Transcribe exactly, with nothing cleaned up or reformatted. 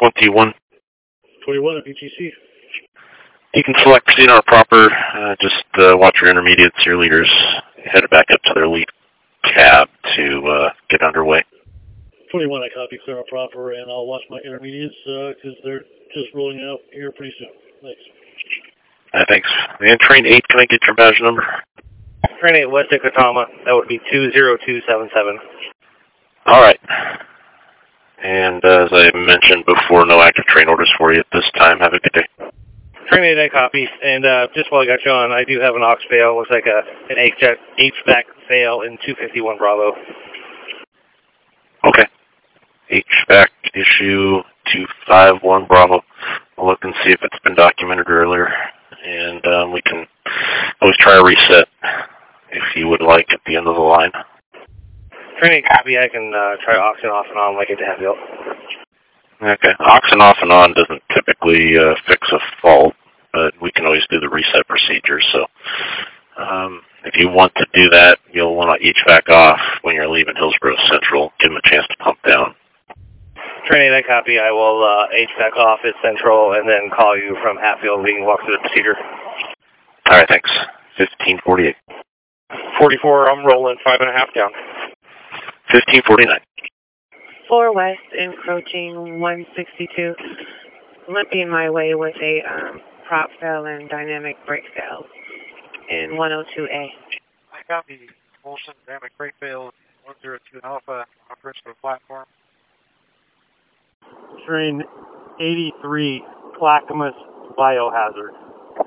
twenty-one. twenty-one at B T C. You can select C N R proper. Uh, just uh, watch your intermediates, your leaders. Head back up to their lead cab to uh, get underway. twenty-one, I copy C N R proper, and I'll watch my intermediates because uh, they're just rolling out here pretty soon. Thanks. Uh, thanks. And train eight, can I get your badge number? Train eight, West Ikatama. That would be two zero two seven seven. All right. And uh, as I mentioned before, no active train orders for you at this time. Have a good day. Train eight, I copy. And uh, just while I got you on, I do have an aux fail. Looks like a, an H V A C fail in two fifty-one Bravo. Okay. H V A C issue two fifty-one Bravo. I'll look and see if it's been documented earlier. And um, we can always try a reset if you would like at the end of the line. Train eight, copy. I can uh, try oxen off and on like it to Hatfield. Okay. Oxen off and on doesn't typically uh, fix a fault, but we can always do the reset procedure. So um, if you want to do that, you'll want to H V A C off when you're leaving Hillsborough Central. Give them a chance to pump down. Train eight, I copy. I will uh, H V A C off at Central and then call you from Hatfield. We can walk through the procedure. All right, thanks. fifteen forty-eight. forty-four, I'm rolling five and a half down. fifteen forty-nine. four West, encroaching one sixty-two. Limping my way with a um, prop fail and dynamic brake fail in one oh two A. I copy. Molson, dynamic brake fail, one oh two Alpha, approach to the platform. Train eighty-three, Clackamas Biohazard.